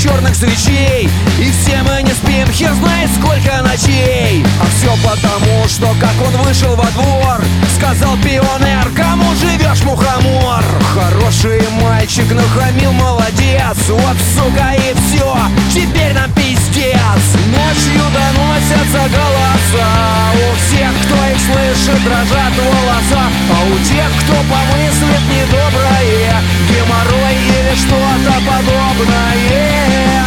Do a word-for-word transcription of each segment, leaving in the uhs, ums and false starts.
черных свечей. И все мы не спим, хер знает сколько ночей. А все потому, что как он вышел во двор, сказал пионер: кому живешь, мухомор? Хороший мальчик, нахамил, молодец. Вот сука и все, теперь нам пиздец. Ночью доносятся голоса, у всех, кто их слышит, дрожат волоса. А у тех, кто помыслит недоброе, геморрой или что-то подобное.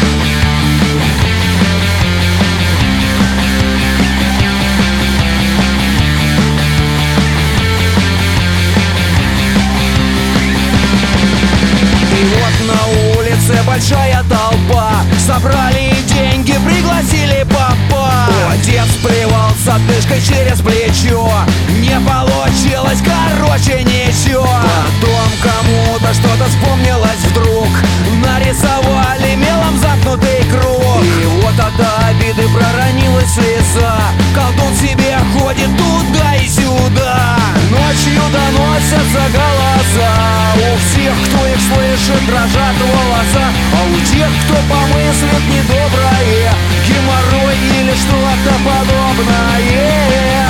И вот на улице большая толпа, собрали деньги, пригласили папа. Отец плевал с отдышкой через плечо, не получилось, короче, ничего. Потом кому-то что-то вспомнилось вдруг, нарисовали мелом замкнутый круг. И вот от обиды проронилась слеза, колдун себе ходит туда и сюда. Ночью доносятся голоса, у всех, кто их слышит, дрожат волоса. А у тех, кто помыслит недоброе, геморрой или что-то подобное.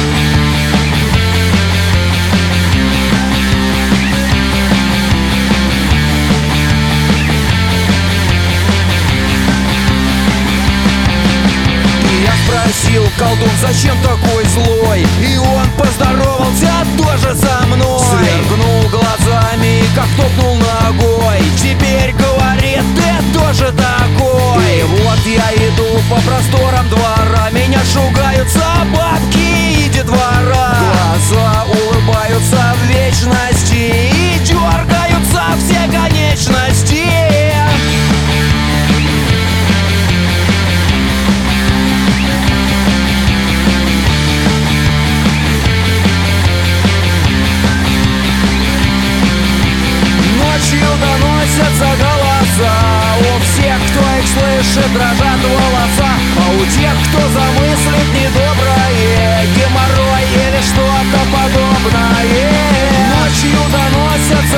Я спросил: колдун, зачем такой злой? И он поздоровался тоже со мной. Сверкнул глазами, как топнул ногой. Теперь говорит: ты тоже такой. И вот я иду по просторам двора, меня шугаются бабки и детвора. Глаза улыбаются в вечности и дергаются все конечности. Доносятся голоса, у всех, кто их слышит, дрожат волоса. А у тех, кто замыслит недоброе, геморрой или что-то подобное. Ночью доносятся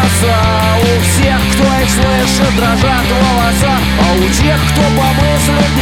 голоса, у всех, кто их слышит, дрожат волоса. А у тех, кто помыслит